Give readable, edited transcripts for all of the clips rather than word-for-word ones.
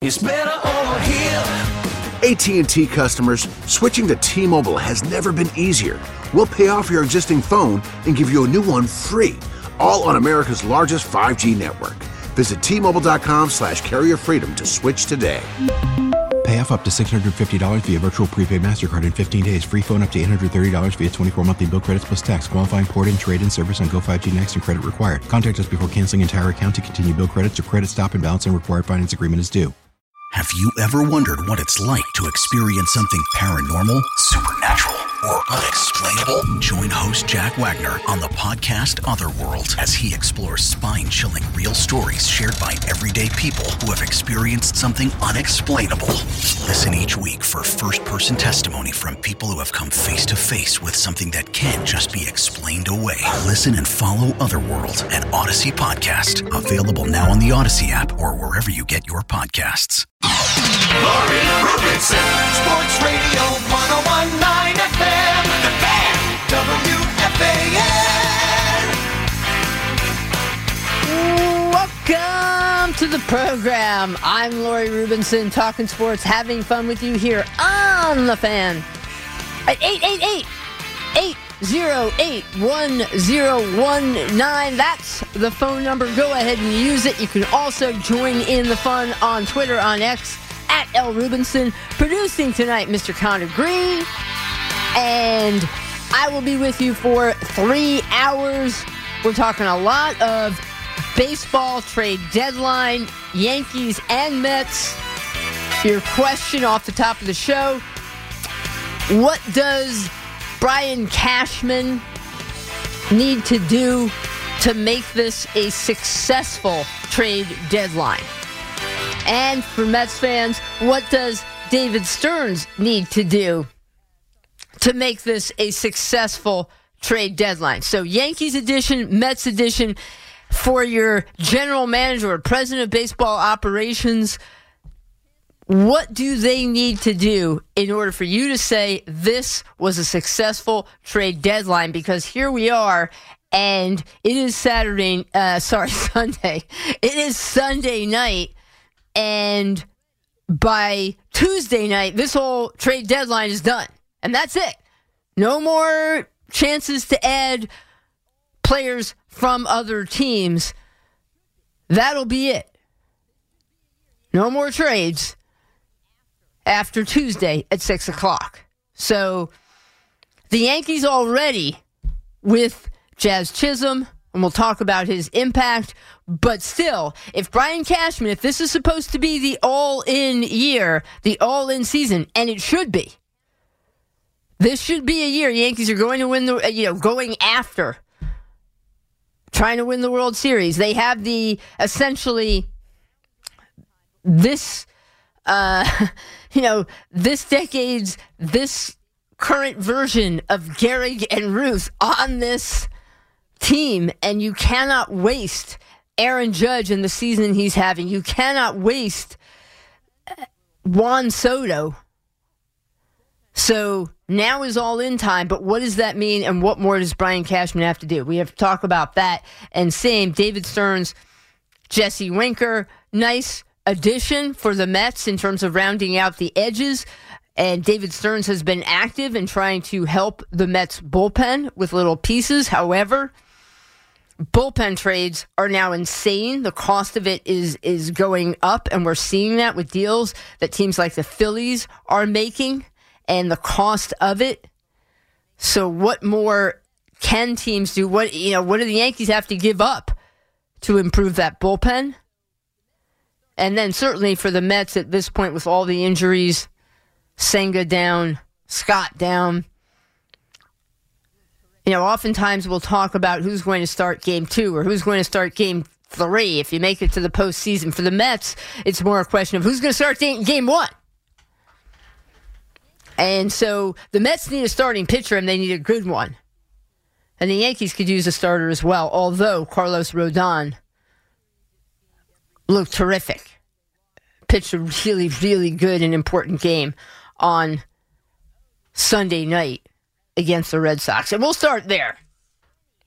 It's better over here. AT&T customers, switching to T-Mobile has never been easier. We'll pay off your existing phone and give you a new one free, all on America's largest 5G network. Visit T-Mobile.com/carrierfreedom to switch today. Pay off up to $650 via virtual prepaid MasterCard in 15 days. Free phone up to $830 via 24 monthly bill credits plus tax. Qualifying port and trade-in service on Go5G Next and credit required. Contact us before canceling entire account to continue bill credits or credit stop and balance and required finance agreement is due. Have you ever wondered what it's like to experience something paranormal, supernatural, or unexplainable? Join host Jack Wagner on the podcast Otherworld as he explores spine-chilling real stories shared by everyday people who have experienced something unexplainable. Listen each week for first-person testimony from people who have come face-to-face with something that can't just be explained away. Listen and follow Otherworld, an Odyssey podcast. Available now on the Odyssey app or wherever you get your podcasts. Laurie Rubinson, Sports Radio 101.9 FM, The Fan, WFAN. Welcome to the program. I'm Laurie Rubinson, talking sports, having fun with you here on The Fan at 888-808-1019. That's the phone number. Go ahead and use it. You can also join in the fun on Twitter, on X, at L. Rubinson. Producing tonight, Mr. Connor Green. And I will be with you for 3 hours. We're talking a lot of baseball trade deadline, Yankees and Mets. Your question off the top of the show: what does Brian Cashman need to do to make this a successful trade deadline? And for Mets fans, what does David Stearns need to do to make this a successful trade deadline? So Yankees edition, Mets edition. For your general manager or president of baseball operations, what do they need to do in order for you to say this was a successful trade deadline? Because here we are, and it is Sunday. It is Sunday night, and by Tuesday night, this whole trade deadline is done. And that's it. No more chances to add players from other teams. That'll be it. No more trades after Tuesday at 6 o'clock. So the Yankees already with Jazz Chisholm, and we'll talk about his impact, but still, if Brian Cashman, if this is supposed to be the all-in year, the all-in season, and it should be, this should be a year Yankees are going to win going after trying to win the World Series. They have this decade's, this current version of Gehrig and Ruth on this team, and you cannot waste Aaron Judge in the season he's having. You cannot waste Juan Soto. So now is all in time, but what does that mean, and what more does Brian Cashman have to do? We have to talk about that. And same, David Stearns, Jesse Winker, nice addition for the Mets in terms of rounding out the edges. And David Stearns has been active in trying to help the Mets bullpen with little pieces. However, bullpen trades are now insane. The cost of it is going up, and we're seeing that with deals that teams like the Phillies are making, and the cost of it. So what more can teams do? What do the Yankees have to give up to improve that bullpen? And then certainly for the Mets at this point, with all the injuries, Senga down, Scott down, oftentimes we'll talk about who's going to start game 2 or who's going to start game 3 if you make it to the postseason. For the Mets, it's more a question of who's going to start game 1. And so the Mets need a starting pitcher, and they need a good one. And the Yankees could use a starter as well, although Carlos Rodon looked terrific. Pitched a really, really good and important game on Sunday night against the Red Sox. And we'll start there.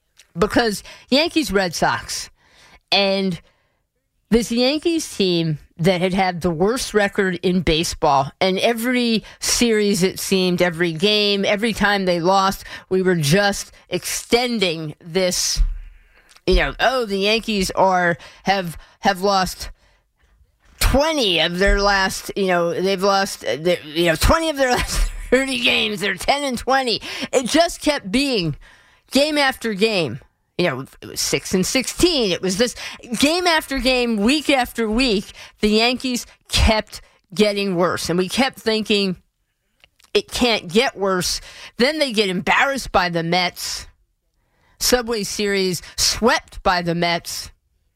Because Yankees-Red Sox, and this Yankees team that had the worst record in baseball. And every series, it seemed, every game, every time they lost, we were just extending this, the Yankees have lost 20 of their last, they've lost, 20 of their last 30 games. They're 10-20. It just kept being game after game. It was 6-16. It was this game after game, week after week. The Yankees kept getting worse. And we kept thinking it can't get worse. Then they get embarrassed by the Mets. Subway Series swept by the Mets.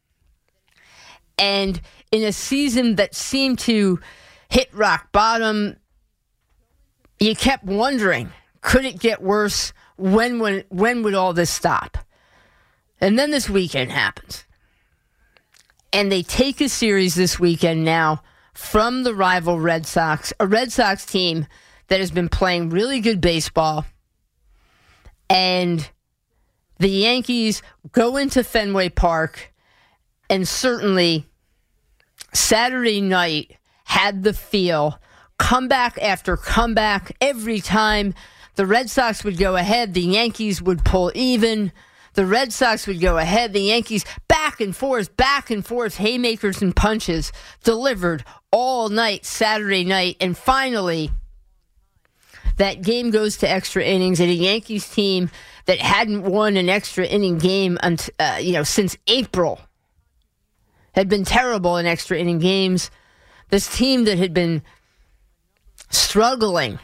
And in a season that seemed to hit rock bottom, you kept wondering, could it get worse? When would all this stop? And then this weekend happens. And they take a series this weekend now from the rival Red Sox, a Red Sox team that has been playing really good baseball. And the Yankees go into Fenway Park, and certainly Saturday night had the feel, comeback after comeback. Every time the Red Sox would go ahead, the Yankees would pull even. The Red Sox would go ahead. The Yankees back and forth, haymakers and punches delivered all night Saturday night. And finally, that game goes to extra innings, and a Yankees team that hadn't won an extra inning game since April, had been terrible in extra inning games. This team that had been struggling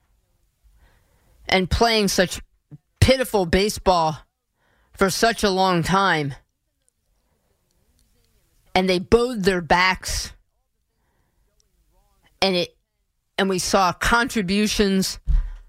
and playing such pitiful baseball for such a long time. And they bowed their backs. And we saw contributions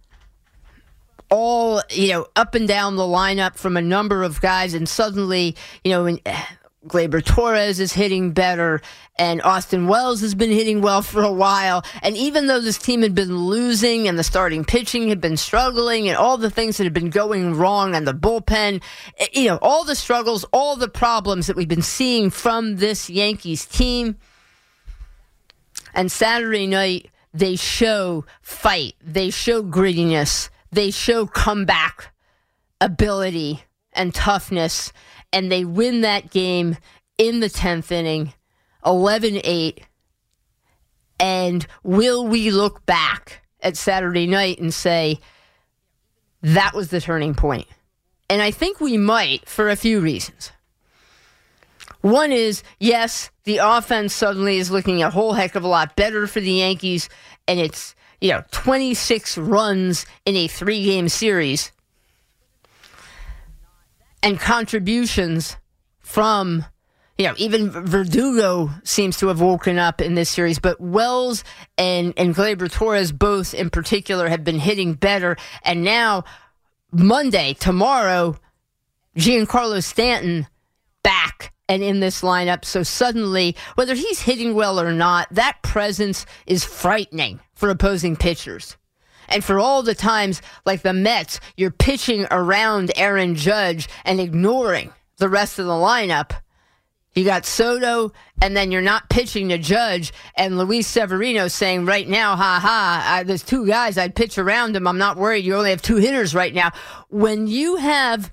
all, up and down the lineup from a number of guys. And suddenly, Gleyber Torres is hitting better, and Austin Wells has been hitting well for a while. And even though this team had been losing and the starting pitching had been struggling and all the things that had been going wrong and the bullpen, all the struggles, all the problems that we've been seeing from this Yankees team. And Saturday night, they show fight. They show grittiness. They show comeback ability and toughness. And they win that game in the 10th inning, 11-8. And will we look back at Saturday night and say, that was the turning point? And I think we might, for a few reasons. One is, yes, the offense suddenly is looking a whole heck of a lot better for the Yankees, and it's, 26 runs in a 3-game series. And contributions from, even Verdugo seems to have woken up in this series. But Wells and Gleyber Torres both in particular have been hitting better. And now, tomorrow, Giancarlo Stanton back and in this lineup. So suddenly, whether he's hitting well or not, that presence is frightening for opposing pitchers. And for all the times, like the Mets, you're pitching around Aaron Judge and ignoring the rest of the lineup. You got Soto, and then you're not pitching to Judge, and Luis Severino saying right now, there's 2 guys, I'd pitch around him. I'm not worried. You only have 2 hitters right now. When you have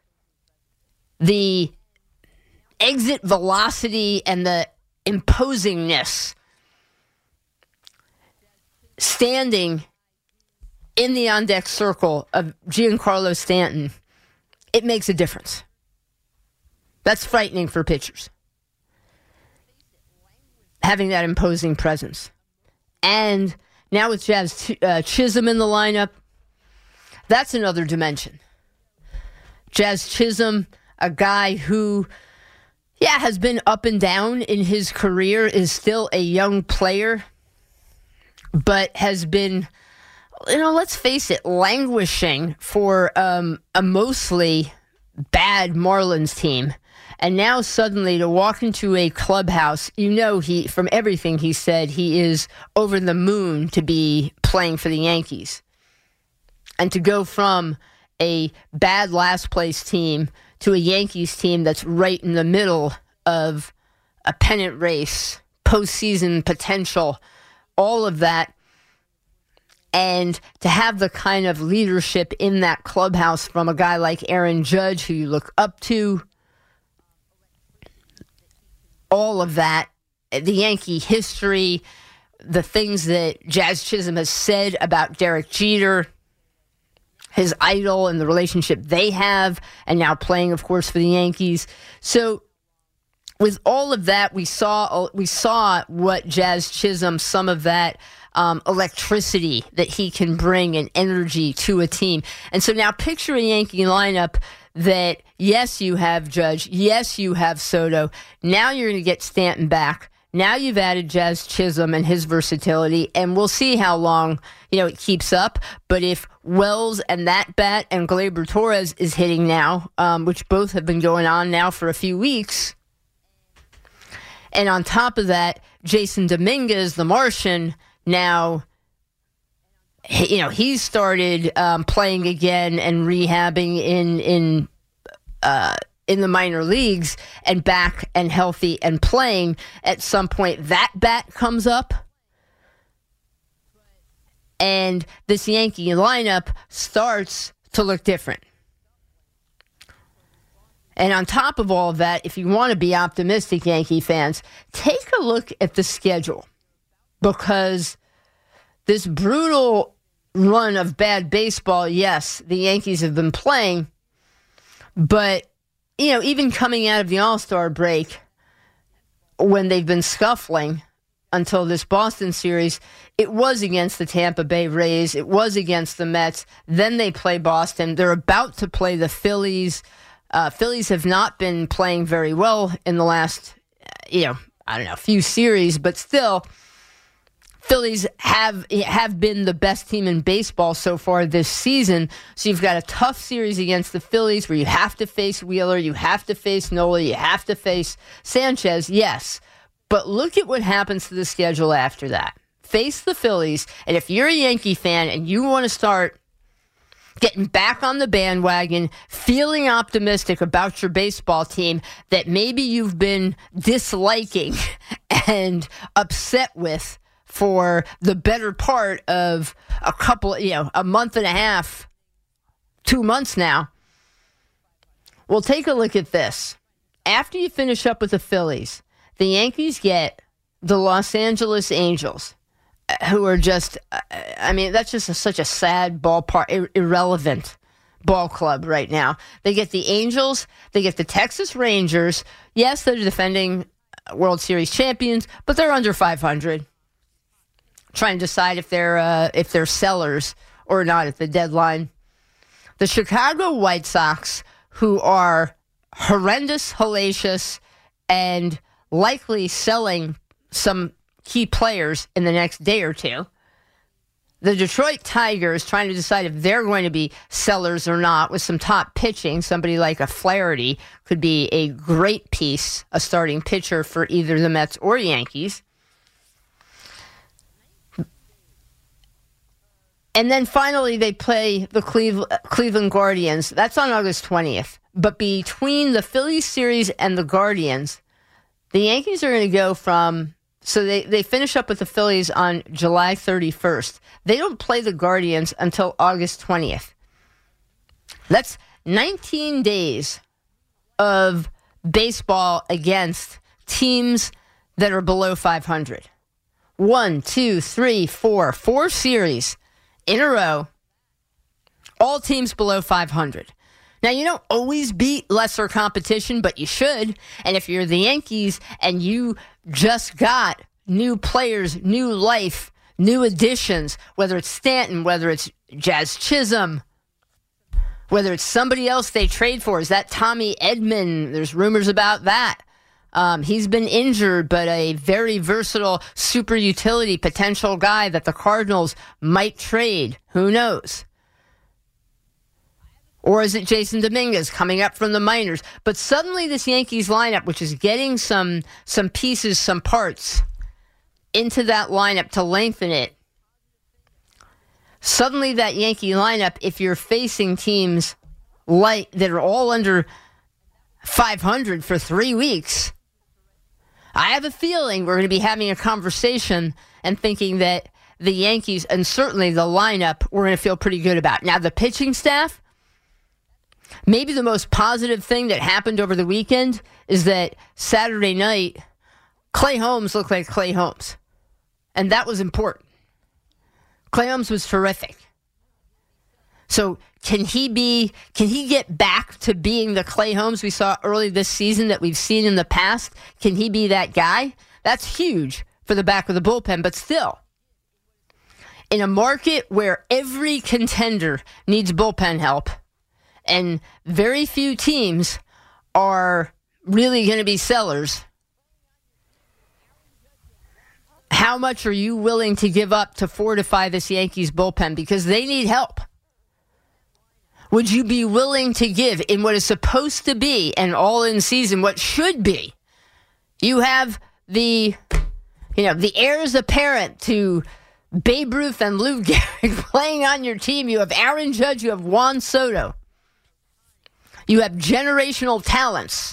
the exit velocity and the imposingness standing in the on-deck circle of Giancarlo Stanton, it makes a difference. That's frightening for pitchers. Having that imposing presence. And now with Jazz Chisholm in the lineup, that's another dimension. Jazz Chisholm, a guy who, has been up and down in his career, is still a young player, but has been, let's face it, languishing for a mostly bad Marlins team. And now suddenly to walk into a clubhouse, he, from everything he said, he is over the moon to be playing for the Yankees. And to go from a bad last place team to a Yankees team that's right in the middle of a pennant race, postseason potential, all of that. And to have the kind of leadership in that clubhouse from a guy like Aaron Judge, who you look up to, all of that, the Yankee history, the things that Jazz Chisholm has said about Derek Jeter, his idol, and the relationship they have, and now playing, of course, for the Yankees. So with all of that, we saw what Jazz Chisholm, some of that electricity that he can bring and energy to a team. And so now picture a Yankee lineup that, yes, you have Judge, yes, you have Soto. Now you're going to get Stanton back. Now you've added Jazz Chisholm and his versatility, and we'll see how long it keeps up. But if Wells and that bat and Gleyber Torres is hitting now, which both have been going on now for a few weeks, and on top of that, Jason Dominguez, the Martian, now, he's started playing again and rehabbing in the minor leagues and back and healthy and playing. At some point, that bat comes up, and this Yankee lineup starts to look different. And on top of all of that, if you want to be optimistic, Yankee fans, take a look at the schedule. Because this brutal run of bad baseball, yes, the Yankees have been playing, but, even coming out of the All-Star break, when they've been scuffling until this Boston series, it was against the Tampa Bay Rays, it was against the Mets, then they play Boston. They're about to play the Phillies. Phillies have not been playing very well in the last, few series, but still, Phillies have been the best team in baseball so far this season. So you've got a tough series against the Phillies where you have to face Wheeler, you have to face Nola, you have to face Sanchez, yes. But look at what happens to the schedule after that. Face the Phillies, and if you're a Yankee fan and you want to start getting back on the bandwagon, feeling optimistic about your baseball team that maybe you've been disliking and upset with for the better part of a month and a half, 2 months now. Well, take a look at this. After you finish up with the Phillies, the Yankees get the Los Angeles Angels, who are just, that's just such a sad ballpark, irrelevant ball club right now. They get the Angels, they get the Texas Rangers. Yes, they're defending World Series champions, but they're under 500. Trying to decide if they're sellers or not at the deadline. The Chicago White Sox, who are horrendous, hellacious, and likely selling some key players in the next day or two. The Detroit Tigers, trying to decide if they're going to be sellers or not with some top pitching. Somebody like a Flaherty could be a great piece, a starting pitcher for either the Mets or Yankees. And then finally, they play the Cleveland Guardians. That's on August 20th. But between the Phillies series and the Guardians, the Yankees are going to go from... So they finish up with the Phillies on July 31st. They don't play the Guardians until August 20th. That's 19 days of baseball against teams that are below 500. 1, 2, 3, 4 series in a row, all teams below 500. Now, you don't always beat lesser competition, but you should. And if you're the Yankees and you just got new players, new life, new additions, whether it's Stanton, whether it's Jazz Chisholm, whether it's somebody else they trade for, is that Tommy Edman? There's rumors about that. He's been injured, but a very versatile super utility potential guy that the Cardinals might trade. Who knows? Or is it Jason Dominguez coming up from the minors? But suddenly this Yankees lineup, which is getting some pieces, some parts into that lineup to lengthen it, suddenly that Yankee lineup, if you're facing teams that are all under 500 for 3 weeks, I have a feeling we're going to be having a conversation and thinking that the Yankees and certainly the lineup we're going to feel pretty good about. Now, the pitching staff, maybe the most positive thing that happened over the weekend is that Saturday night, Clay Holmes looked like Clay Holmes. And that was important. Clay Holmes was terrific. So can he get back to being the Clay Holmes we saw early this season that we've seen in the past? Can he be that guy? That's huge for the back of the bullpen, but still. In a market where every contender needs bullpen help, and very few teams are really going to be sellers, how much are you willing to give up to fortify this Yankees bullpen? Because they need help. Would you be willing to give in what is supposed to be an all-in season, what should be? You have the heirs apparent to Babe Ruth and Lou Gehrig playing on your team. You have Aaron Judge, you have Juan Soto. You have generational talents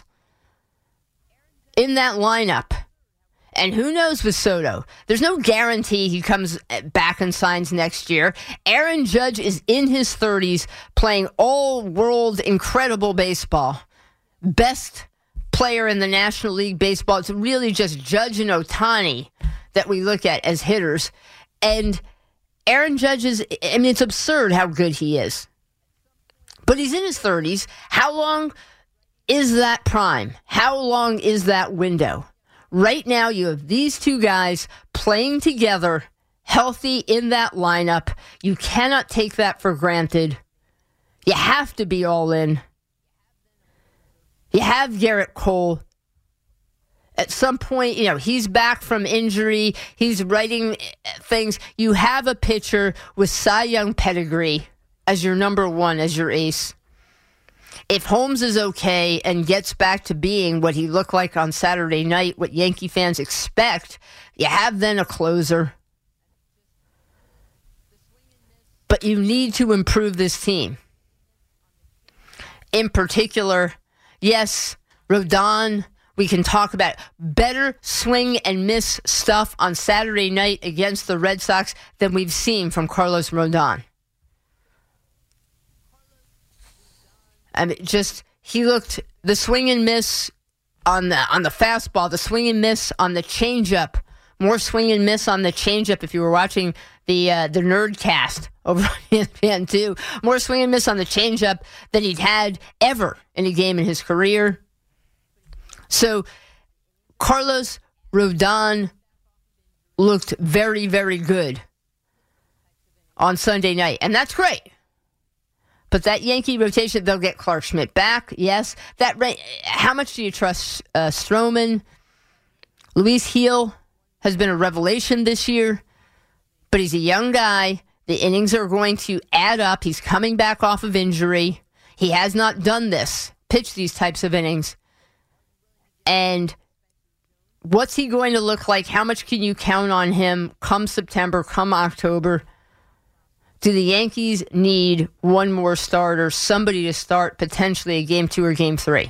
in that lineup. And who knows with Soto? There's no guarantee he comes back and signs next year. Aaron Judge is in his 30s playing all-world incredible baseball. Best player in the National League Baseball. It's really just Judge and Ohtani that we look at as hitters. And Aaron Judge it's absurd how good he is. But he's in his 30s. How long is that prime? How long is that window? Right now, you have these two guys playing together, healthy in that lineup. You cannot take that for granted. You have to be all in. You have Garrett Cole. At some point, he's back from injury. He's writing things. You have a pitcher with Cy Young pedigree as your number one, as your ace. If Holmes is okay and gets back to being what he looked like on Saturday night, what Yankee fans expect, you have then a closer. But you need to improve this team. In particular, yes, Rodon, we can talk about better swing and miss stuff on Saturday night against the Red Sox than we've seen from Carlos Rodon. He looked the swing and miss on the fastball, the swing and miss on the changeup, more swing and miss on the changeup. If you were watching the Nerdcast over on ESPN2, more swing and miss on the changeup than he'd had ever in a game in his career. So Carlos Rodon looked very, very good on Sunday night, and that's great. But that Yankee rotation, they'll get Clark Schmidt back, yes. How much do you trust Stroman? Luis Gil has been a revelation this year, but he's a young guy. The innings are going to add up. He's coming back off of injury. He has not done this, pitched these types of innings. And what's he going to look like? How much can you count on him come September, come October? Do the Yankees need one more starter, somebody to start potentially a Game 2 or Game 3?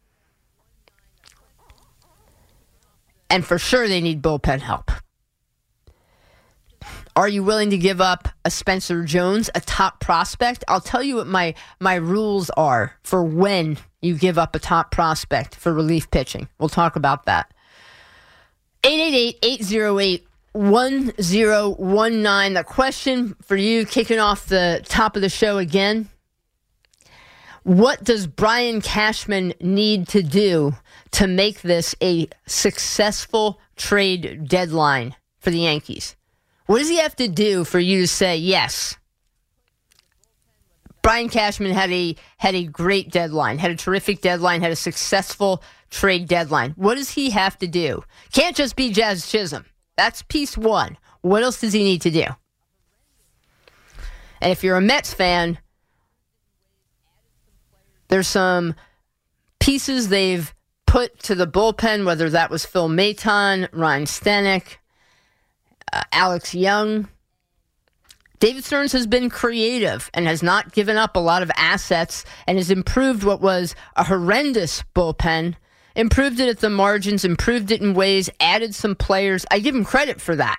And for sure they need bullpen help. Are you willing to give up a Spencer Jones, a top prospect? I'll tell you what my rules are for when you give up a top prospect for relief pitching. We'll talk about that. 888-808-1019. The question for you, kicking off the top of the show again. What does Brian Cashman need to do to make this a successful trade deadline for the Yankees? What does he have to do for you to say yes? Brian Cashman had a great deadline, had a terrific deadline, had a successful trade deadline. What does he have to do? Can't just be Jazz Chisholm. That's piece one. What else does he need to do? And if you're a Mets fan, there's some pieces they've put to the bullpen, whether that was Phil Maton, Ryan Stanek, Alex Young. David Stearns has been creative and has not given up a lot of assets and has improved what was a horrendous bullpen improved it at the margins, improved it in ways, added some players. I give him credit for that.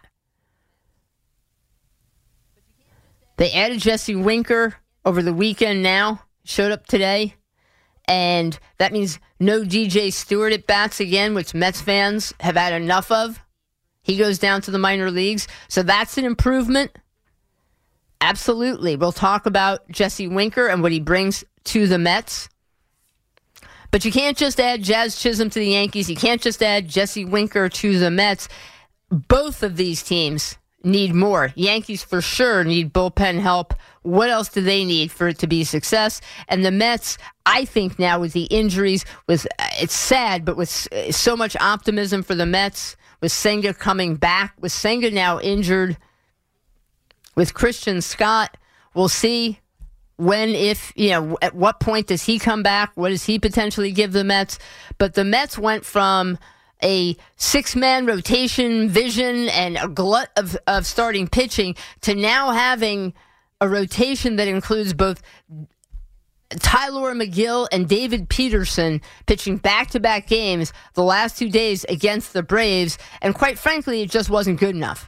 They added Jesse Winker over the weekend now, showed up today, and that means no DJ Stewart at bats again, which Mets fans have had enough of. He goes down to the minor leagues, so that's an improvement. Absolutely. We'll talk about Jesse Winker and what he brings to the Mets. But you can't just add Jazz Chisholm to the Yankees. You can't just add Jesse Winker to the Mets. Both of these teams need more. Yankees for sure need bullpen help. What else do they need for it to be a success? And the Mets, I think now with the injuries, it's sad, but with so much optimism for the Mets, with Senga coming back, with Senga now injured, with Christian Scott, we'll see when, if, at what point does he come back? What does he potentially give the Mets? But the Mets went from a six-man rotation vision and a glut of starting pitching to now having a rotation that includes both Tylor McGill and David Peterson pitching back-to-back games the last 2 days against the Braves, and quite frankly, it just wasn't good enough.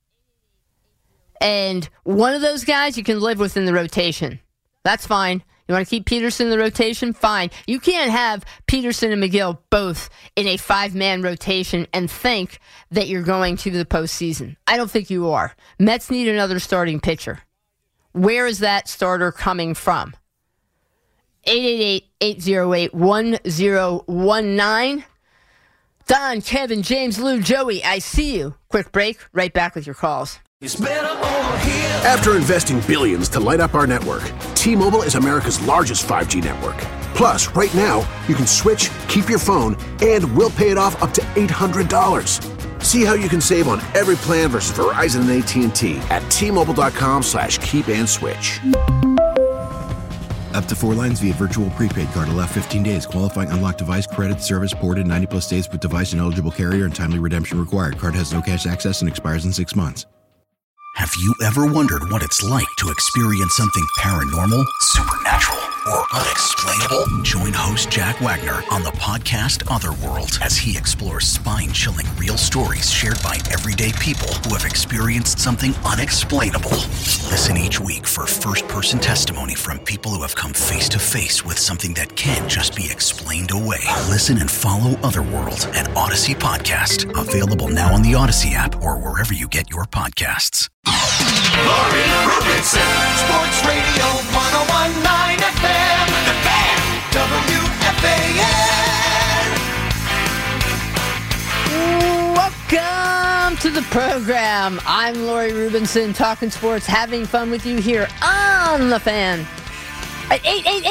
And one of those guys you can live with in the rotation. That's fine. You want to keep Peterson in the rotation? Fine. You can't have Peterson and McGill both in a five-man rotation and think that you're going to the postseason. I don't think you are. Mets need another starting pitcher. Where is that starter coming from? 888-808-1019. Don, Kevin, James, Lou, Joey, I see you. Quick break. Right back with your calls. It's better over here. After investing billions to light up our network, T-Mobile is America's largest 5G network. Plus, right now, you can switch, keep your phone, and we'll pay it off up to $800. See how you can save on every plan versus Verizon and AT&T at T-Mobile.com/keep-and-switch. Up to 4 lines via virtual prepaid card. Allow 15 days. Qualifying unlocked device credit service ported 90-plus days with device and eligible carrier and timely redemption required. Card has no cash access and expires in 6 months. Have you ever wondered what it's like to experience something paranormal, supernatural, or unexplainable? Join host Jack Wagner on the podcast Otherworld as he explores spine-chilling real stories shared by everyday people who have experienced something unexplainable. Listen each week for first-person testimony from people who have come face-to-face with something that can't just be explained away. Listen and follow Otherworld, an Odyssey podcast. Available now on the Odyssey app or wherever you get your podcasts. Laurie Rubinson, Sports Radio 101.9 FM, The Fan, WFAN. Welcome to the program. I'm Laurie Rubinson, talking sports, having fun with you here on The Fan at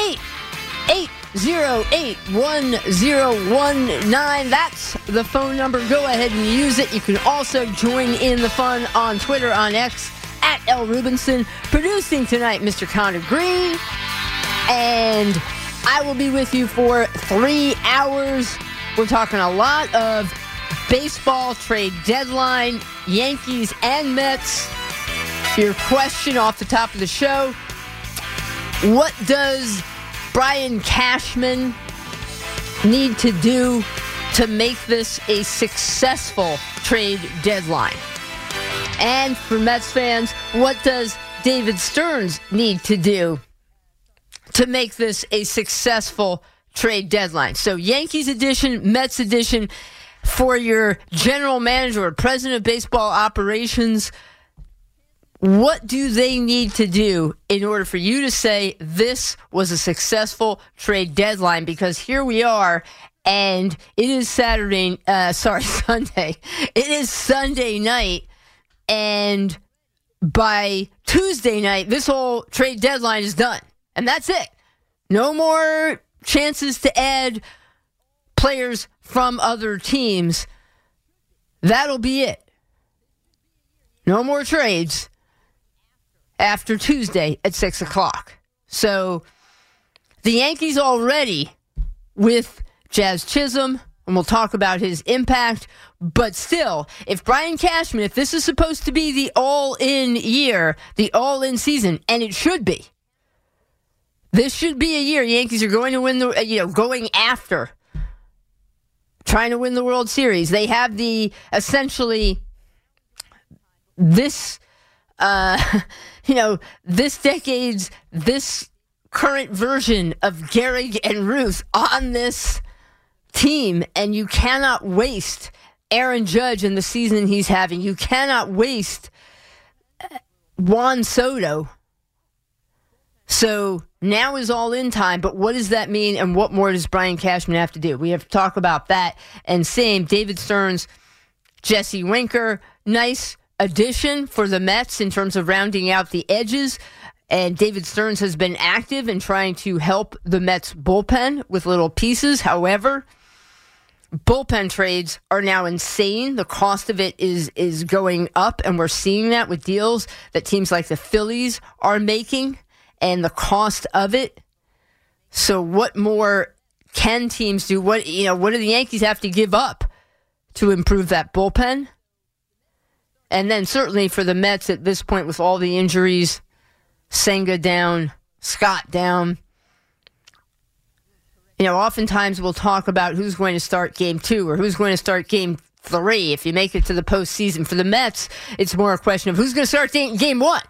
888-808-1019. That's the phone number. Go ahead and use it. You can also join in the fun on Twitter, on X, at L. Rubinson. Producing tonight, Mr. Connor Green. And I will be with you for 3 hours. We're talking a lot of baseball trade deadline, Yankees and Mets. Your question off the top of the show: what does Brian Cashman need to do to make this a successful trade deadline? And for Mets fans, what does David Stearns need to do to make this a successful trade deadline? So Yankees edition, Mets edition, for your general manager or president of baseball operations. What do they need to do in order for you to say this was a successful trade deadline? Because here we are, and it is Sunday. It is Sunday night, and by Tuesday night, this whole trade deadline is done. And that's it. No more chances to add players from other teams. That'll be it. No more trades after Tuesday at 6 o'clock. So the Yankees already with Jazz Chisholm, and we'll talk about his impact, but still, if Brian Cashman, if this is supposed to be the all-in year, the all-in season, and it should be, this should be a year Yankees are going to win going after trying to win the World Series. They have essentially this, this decade's, this current version of Gehrig and Ruth on this team, and you cannot waste Aaron Judge in the season he's having. You cannot waste Juan Soto. So now is all in time, but what does that mean, and what more does Brian Cashman have to do? We have to talk about that. And same, David Stearns, Jesse Winker, nice addition for the Mets in terms of rounding out the edges. And David Stearns has been active in trying to help the Mets bullpen with little pieces. However, bullpen trades are now insane. The cost of it is going up, and we're seeing that with deals that teams like the Phillies are making, and the cost of it. So what more can teams do? What do the Yankees have to give up to improve that bullpen? And then certainly for the Mets at this point with all the injuries, Senga down, Scott down. Oftentimes we'll talk about who's going to start game 2 or who's going to start game 3 if you make it to the postseason. For the Mets, it's more a question of who's going to start game 1.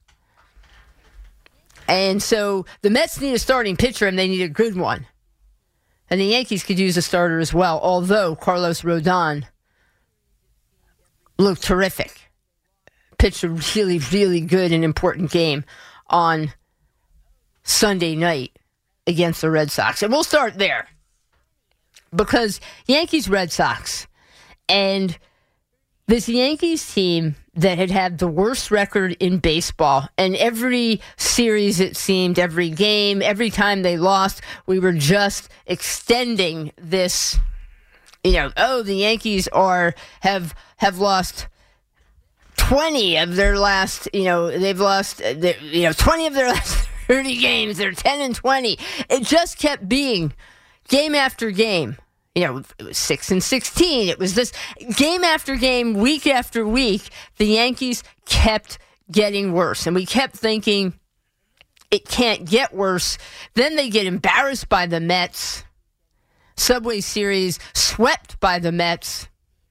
And so the Mets need a starting pitcher, and they need a good one. And the Yankees could use a starter as well, although Carlos Rodon looked terrific. Pitched a really, really good and important game on Sunday night against the Red Sox. And we'll start there. Because Yankees-Red Sox, and this Yankees team that had the worst record in baseball, and every series it seemed, every game, every time they lost, we were just extending this, the Yankees have lost 20 of their last, they've lost, 20 of their last 30 games. They're 10-20. It just kept being game after game. It was 6-16. It was this game after game, week after week. The Yankees kept getting worse, and we kept thinking it can't get worse. Then they get embarrassed by the Mets. Subway Series swept by the Mets.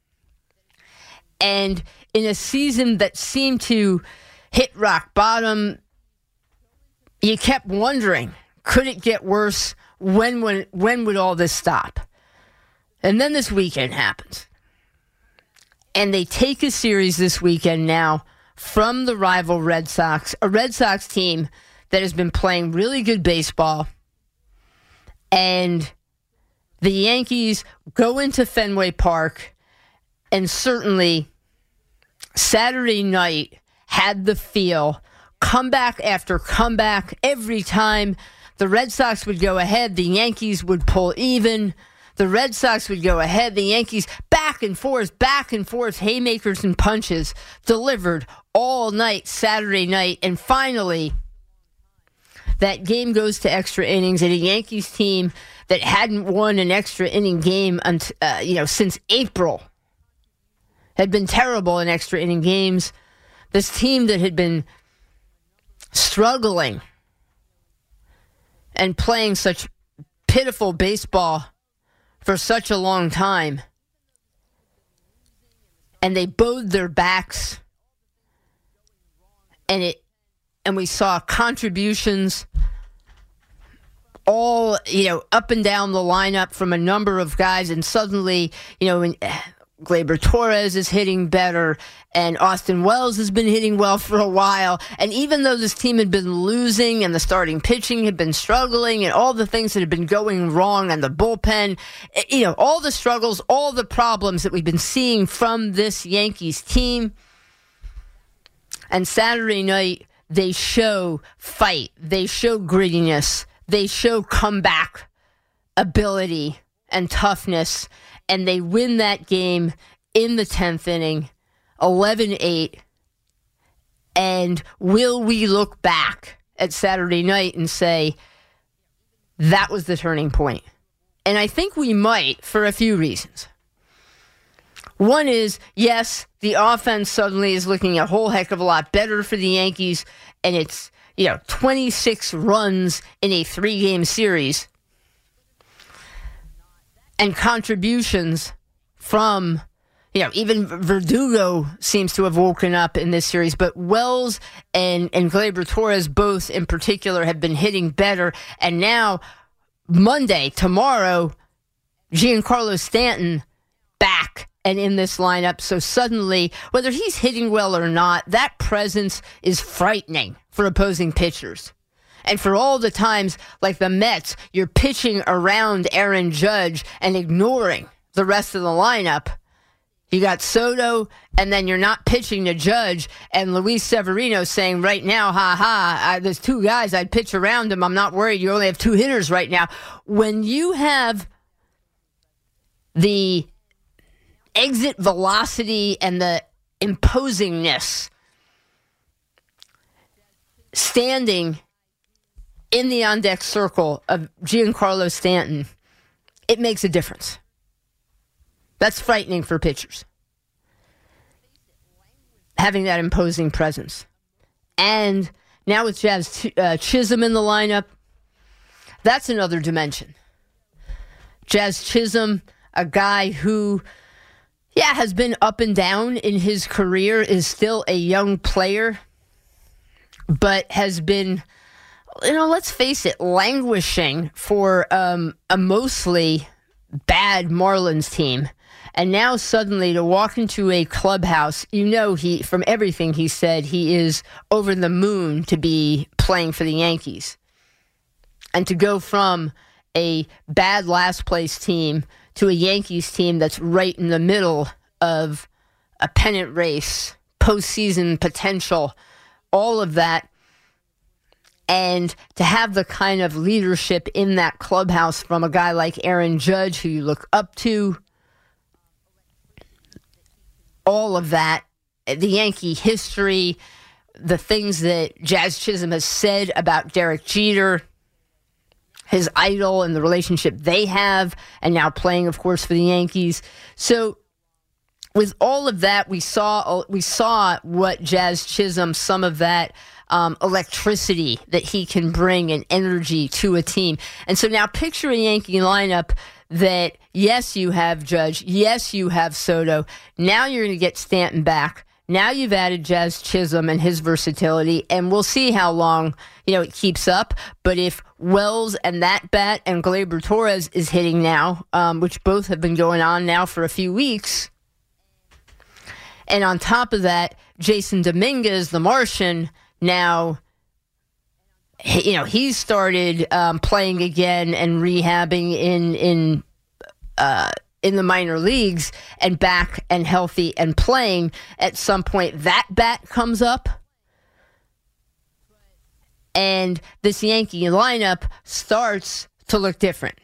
And in a season that seemed to hit rock bottom, you kept wondering, could it get worse? When would all this stop? And then this weekend happens. And they take a series this weekend now from the rival Red Sox, a Red Sox team that has been playing really good baseball. And the Yankees go into Fenway Park, and certainly Saturday night had the feel, comeback after comeback. Every time the Red Sox would go ahead, the Yankees would pull even. The Red Sox would go ahead. The Yankees back and forth, haymakers and punches delivered all night Saturday night. And finally, that game goes to extra innings, and a Yankees team that hadn't won an extra inning game since April, had been terrible in extra inning games. This team that had been struggling and playing such pitiful baseball for such a long time. And they bowed their backs. And we saw contributions all, up and down the lineup from a number of guys. And suddenly, Gleyber Torres is hitting better, and Austin Wells has been hitting well for a while. And even though this team had been losing and the starting pitching had been struggling and all the things that had been going wrong and the bullpen, all the struggles, all the problems that we've been seeing from this Yankees team. And Saturday night, they show fight. They show grittiness. They show comeback ability and toughness. And they win that game in the 10th inning, 11-8. And will we look back at Saturday night and say, that was the turning point? And I think we might, for a few reasons. One is, yes, the offense suddenly is looking a whole heck of a lot better for the Yankees, and it's, 26 runs in a 3-game series. and contributions from, even Verdugo seems to have woken up in this series, but Wells and Gleyber Torres both in particular have been hitting better. And now, tomorrow, Giancarlo Stanton back and in this lineup. So suddenly, whether he's hitting well or not, that presence is frightening for opposing pitchers. And for all the times, like the Mets, you're pitching around Aaron Judge and ignoring the rest of the lineup. You got Soto, and then you're not pitching to Judge, and Luis Severino saying right now, there's two guys, I'd pitch around him. I'm not worried. You only have two hitters right now. When you have the exit velocity and the imposingness standing in the on-deck circle of Giancarlo Stanton, it makes a difference. That's frightening for pitchers. Having that imposing presence. And now with Jazz Chisholm in the lineup, that's another dimension. Jazz Chisholm, a guy who, has been up and down in his career, is still a young player, but has been, let's face it, languishing for a mostly bad Marlins team. And now suddenly to walk into a clubhouse, he, from everything he said, he is over the moon to be playing for the Yankees. And to go from a bad last place team to a Yankees team that's right in the middle of a pennant race, postseason potential, all of that. And to have the kind of leadership in that clubhouse from a guy like Aaron Judge, who you look up to, all of that, the Yankee history, the things that Jazz Chisholm has said about Derek Jeter, his idol, and the relationship they have, and now playing, of course, for the Yankees. So with all of that, we saw what Jazz Chisholm, some of that electricity that he can bring and energy to a team. And so now picture a Yankee lineup that, yes, you have Judge, yes, you have Soto. Now you're going to get Stanton back. Now you've added Jazz Chisholm and his versatility, and we'll see how long, it keeps up. But if Wells and that bat and Gleyber Torres is hitting now, which both have been going on now for a few weeks, and on top of that, Jason Dominguez, the Martian, now, he's started playing again and rehabbing in the minor leagues and back and healthy and playing. At some point, that bat comes up, and this Yankee lineup starts to look different.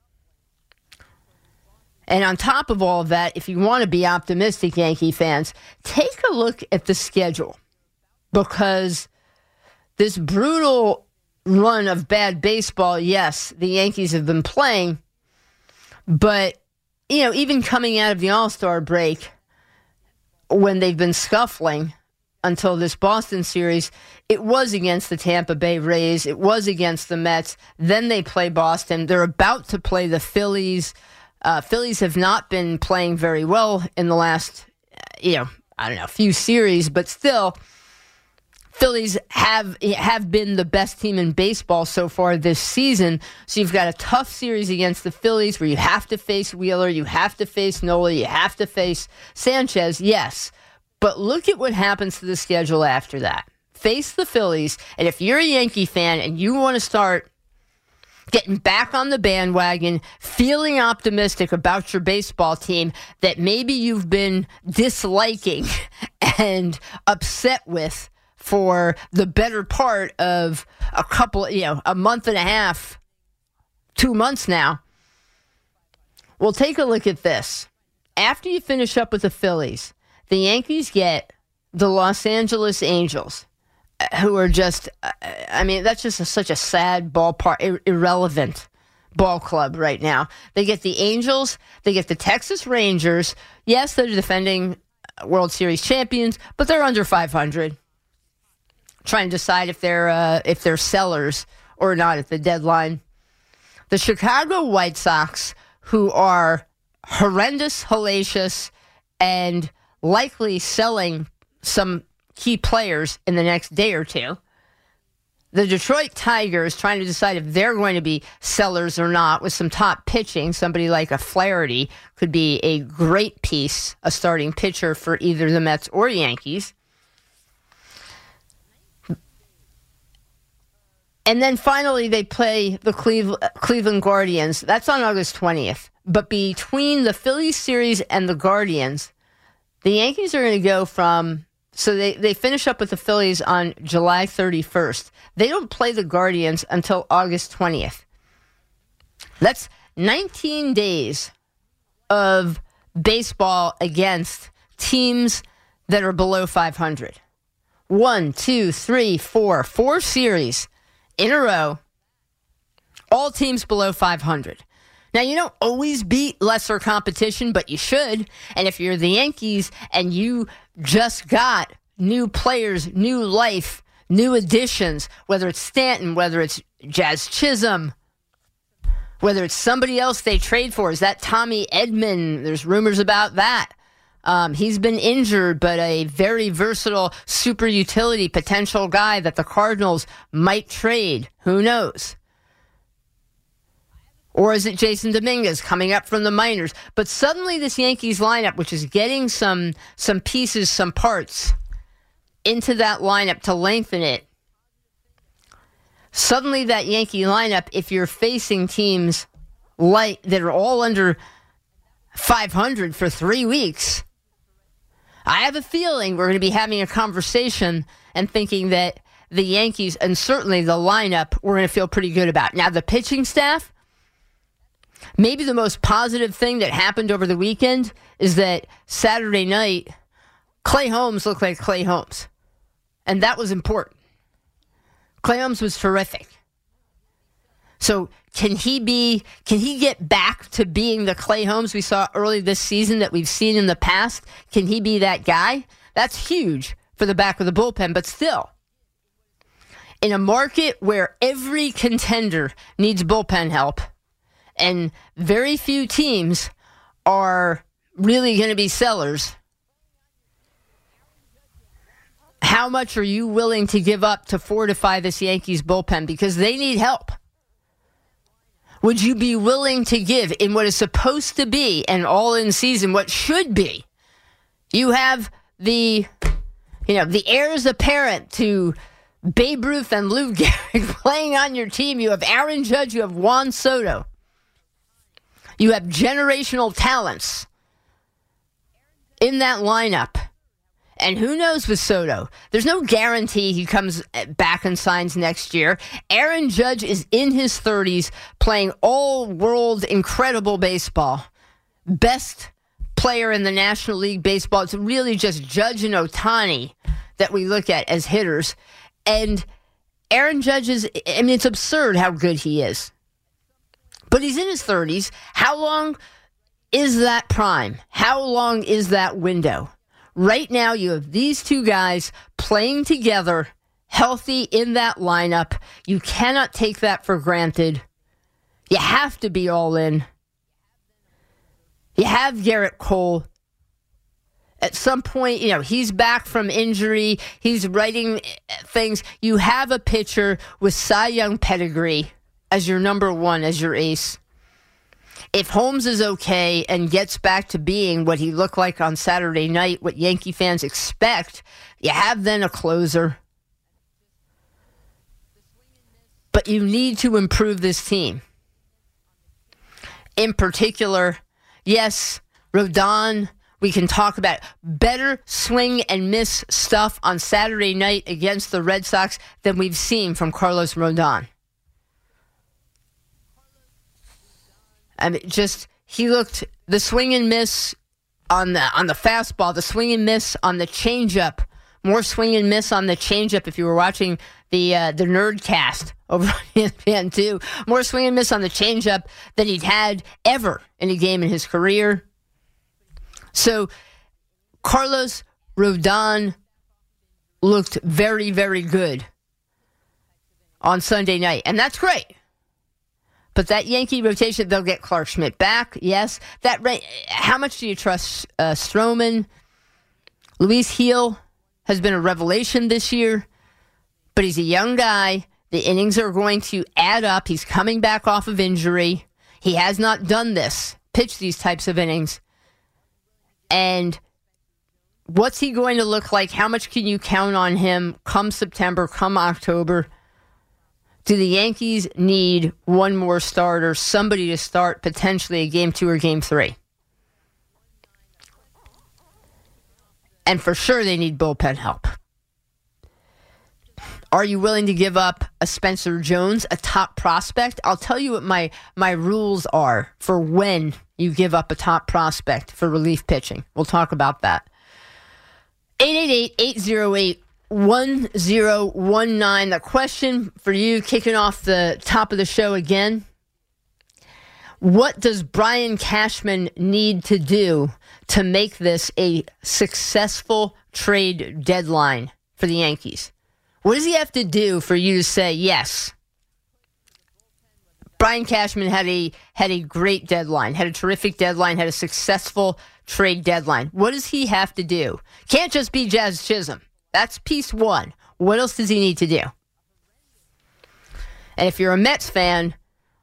And on top of all of that, if you want to be optimistic, Yankee fans, take a look at the schedule. Because this brutal run of bad baseball, yes, the Yankees have been playing, but, even coming out of the All-Star break, when they've been scuffling until this Boston series, it was against the Tampa Bay Rays, it was against the Mets, then they play Boston, they're about to play the Phillies. Phillies have not been playing very well in the last, few series, but still, Phillies have been the best team in baseball so far this season. So you've got a tough series against the Phillies where you have to face Wheeler, you have to face Nola, you have to face Sanchez, yes. But look at what happens to the schedule after that. Face the Phillies, and if you're a Yankee fan and you want to start getting back on the bandwagon, feeling optimistic about your baseball team that maybe you've been disliking and upset with for the better part of a month and a half, 2 months now. Well, take a look at this. After you finish up with the Phillies, the Yankees get the Los Angeles Angels, who are just, that's just such a sad ballpark, irrelevant ball club right now. They get the Angels, they get the Texas Rangers. Yes, they're defending World Series champions, but they're under 500. Trying to decide if they're sellers or not at the deadline. The Chicago White Sox, who are horrendous, hellacious, and likely selling some key players in the next day or two. The Detroit Tigers trying to decide if they're going to be sellers or not with some top pitching. Somebody like a Flaherty could be a great piece, a starting pitcher for either the Mets or Yankees. And then finally they play the Cleveland Guardians. That's on August 20th. But between the Phillies series and the Guardians, the Yankees are going to go from... So they finish up with the Phillies on July 31st. They don't play the Guardians until August 20th. That's 19 days of baseball against teams that are below 500. 1, 2, 3, 4. 4 series in a row. All teams below 500. Now, you don't always beat lesser competition, but you should. And if you're the Yankees and you just got new players, new life, new additions, whether it's Stanton, whether it's Jazz Chisholm, whether it's somebody else they trade for, is that Tommy Edman? There's rumors about that. He's been injured, but a very versatile super utility potential guy that the Cardinals might trade. Who knows? Or is it Jason Dominguez coming up from the minors? But suddenly this Yankees lineup, which is getting some pieces, some parts into that lineup to lengthen it, suddenly that Yankee lineup, if you're facing teams like that are all under 500 for 3 weeks, I have a feeling we're going to be having a conversation and thinking that the Yankees and certainly the lineup we're going to feel pretty good about. Now, the pitching staff, maybe the most positive thing that happened over the weekend is that Saturday night, Clay Holmes looked like Clay Holmes. And that was important. Clay Holmes was terrific. So can he get back to being the Clay Holmes we saw early this season that we've seen in the past? Can he be that guy? That's huge for the back of the bullpen, but still. In a market where every contender needs bullpen help, and very few teams are really going to be sellers, how much are you willing to give up to fortify this Yankees bullpen? Because they need help. Would you be willing to give in what is supposed to be an all-in season, what should be? You have the heirs apparent to Babe Ruth and Lou Gehrig playing on your team. You have Aaron Judge, you have Juan Soto. You have generational talents in that lineup. And who knows with Soto? There's no guarantee he comes back and signs next year. Aaron Judge is in his 30s playing all-world incredible baseball. Best player in the National League Baseball. It's really just Judge and Ohtani that we look at as hitters. And Aaron Judge it's absurd how good he is. But he's in his 30s. How long is that prime? How long is that window? Right now, you have these two guys playing together, healthy in that lineup. You cannot take that for granted. You have to be all in. You have Garrett Cole. At some point, he's back from injury. He's writing things. You have a pitcher with Cy Young pedigree as your number one, as your ace. If Holmes is okay and gets back to being what he looked like on Saturday night, what Yankee fans expect, you have then a closer. But you need to improve this team. In particular, yes, Rodon, we can talk about better swing and miss stuff on Saturday night against the Red Sox than we've seen from Carlos Rodon. He looked the swing and miss on the fastball, the swing and miss on the changeup, more swing and miss on the changeup. If you were watching the Nerdcast over on ESPN2, more swing and miss on the changeup than he'd had ever in a game in his career. So Carlos Rodon looked very, very good on Sunday night, and that's great. But that Yankee rotation, they'll get Clark Schmidt back, yes. How much do you trust Stroman? Luis Gil has been a revelation this year, but he's a young guy. The innings are going to add up. He's coming back off of injury. He has not done this, pitched these types of innings. And what's he going to look like? How much can you count on him come September, come October? Do the Yankees need one more starter, somebody to start potentially a Game 2 or Game 3? And for sure they need bullpen help. Are you willing to give up a Spencer Jones, a top prospect? I'll tell you what my rules are for when you give up a top prospect for relief pitching. We'll talk about that. 888-808-1019. The question for you, kicking off the top of the show again. What does Brian Cashman need to do to make this a successful trade deadline for the Yankees? What does he have to do for you to say yes? Brian Cashman had a great deadline, had a terrific deadline, had a successful trade deadline. What does he have to do? Can't just be Jazz Chisholm. That's piece one. What else does he need to do? And if you're a Mets fan,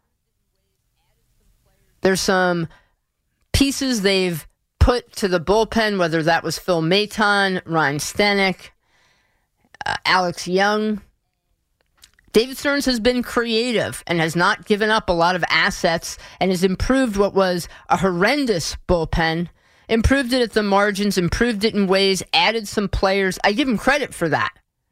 there's some pieces they've put to the bullpen, whether that was Phil Maton, Ryan Stanek, Alex Young. David Stearns has been creative and has not given up a lot of assets and has improved what was a horrendous bullpen, improved it at the margins, improved it in ways, added some players. I give him credit for that.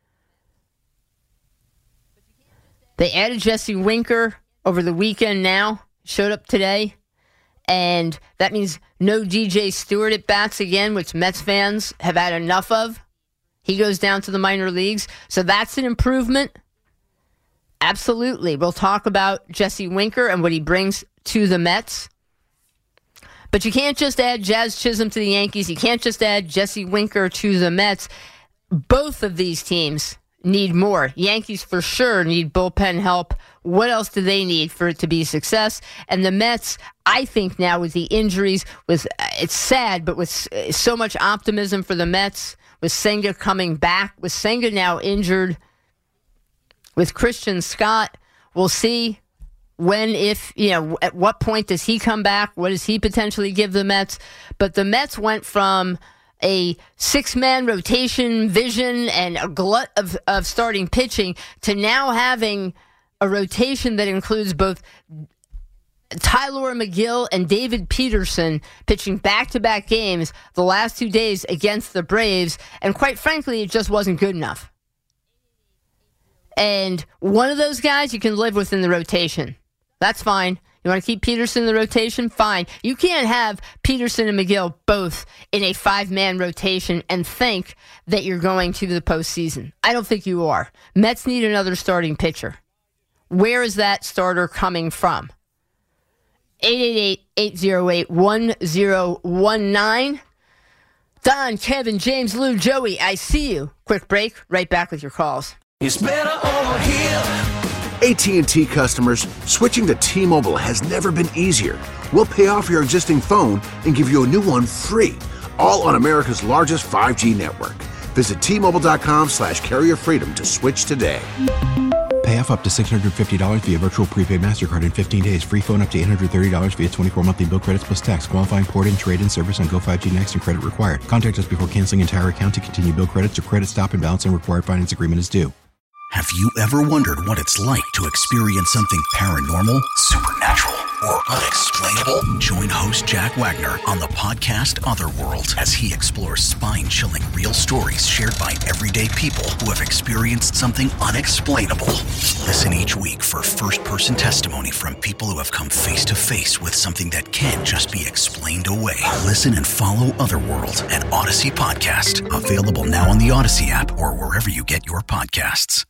They added Jesse Winker over the weekend now, showed up today, and that means no DJ Stewart at bats again, which Mets fans have had enough of. He goes down to the minor leagues, so that's an improvement. Absolutely. We'll talk about Jesse Winker and what he brings to the Mets. But you can't just add Jazz Chisholm to the Yankees. You can't just add Jesse Winker to the Mets. Both of these teams need more. Yankees for sure need bullpen help. What else do they need for it to be a success? And the Mets, I think now with the injuries, it's sad, but with so much optimism for the Mets, with Senga coming back, with Senga now injured, with Christian Scott, we'll see at what point does he come back? What does he potentially give the Mets? But the Mets went from a six-man rotation vision and a glut of starting pitching to now having a rotation that includes both Tyler McGill and David Peterson pitching back-to-back games the last 2 days against the Braves, and quite frankly, it just wasn't good enough. And one of those guys you can live with in the rotation. That's fine. You want to keep Peterson in the rotation? Fine. You can't have Peterson and McGill both in a five-man rotation and think that you're going to the postseason. I don't think you are. Mets need another starting pitcher. Where is that starter coming from? 888-808-1019. Don, Kevin, James, Lou, Joey, I see you. Quick break. Right back with your calls. It's better over here. AT&T customers, switching to T-Mobile has never been easier. We'll pay off your existing phone and give you a new one free, all on America's largest 5G network. Visit T-Mobile.com/carrier freedom to switch today. Pay off up to $650 via virtual prepaid MasterCard in 15 days. Free phone up to $830 via 24 monthly bill credits plus tax. Qualifying port-in, trade-in service on Go 5G Next and credit required. Contact us before canceling entire account to continue bill credits or credit stop and balance and required finance agreement is due. Have you ever wondered what it's like to experience something paranormal, supernatural, or unexplainable? Join host Jack Wagner on the podcast Otherworld as he explores spine-chilling real stories shared by everyday people who have experienced something unexplainable. Listen each week for first-person testimony from people who have come face-to-face with something that can't just be explained away. Listen and follow Otherworld, an Odyssey podcast. Available now on the Odyssey app or wherever you get your podcasts.